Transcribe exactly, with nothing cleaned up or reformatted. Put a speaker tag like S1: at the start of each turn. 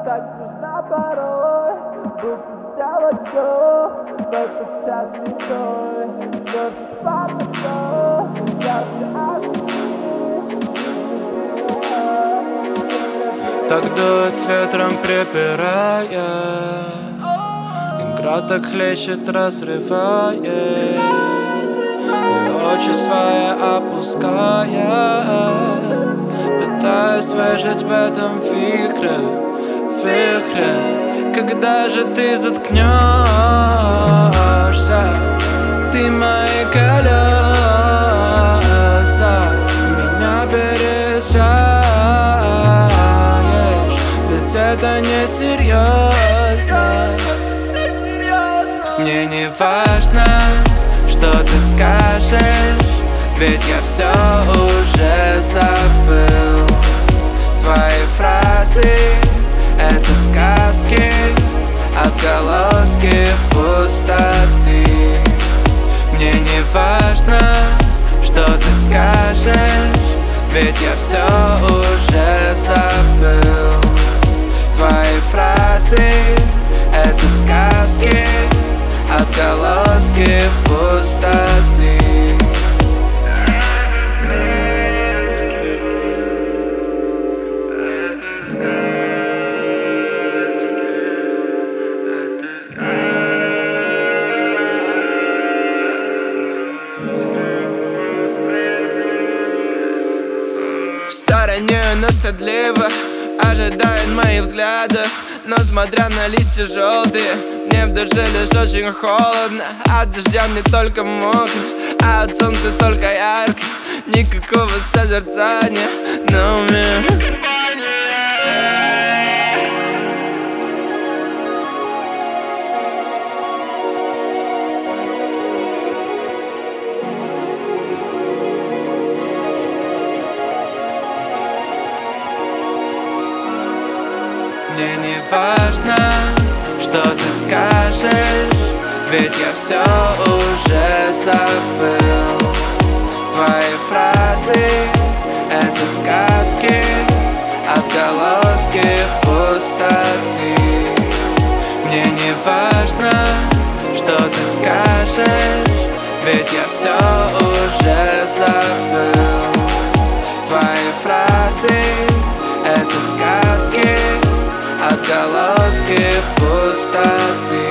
S1: так смешно порой, будто сделать все в этот час святой. Что бесплатно все, я
S2: Так дует ветром припирая, игра так хлещет, разрывая, и очи свои опуская. Пытаюсь выжить в этом вихре, вихре. Когда же ты заткнешься? Ты мои колеса, меня переезжаешь, ведь это не серьезно. Мне не важно, что ты скажешь, ведь я все уже забыл. Твои фразы — это сказки, отголоски пустоты. Мне не важно, что ты скажешь, ведь я все уже забыл. Твои фразы — это сказки, отголоски пустоты. В стороне она стыдливо ожидает моих взглядов, но смотря на листья желтые, мне в душе лишь очень холодно. От дождя мне только мокро, а от солнца только ярко. Никакого созерцания на уме. Мне не важно, что ты скажешь, ведь я все уже забыл. Твои фразы — это сказки, отголоски пустоты. Мне не важно, что ты скажешь, ведь я все уже забыл. Твои фразы — это сказки, отголоски пустоты.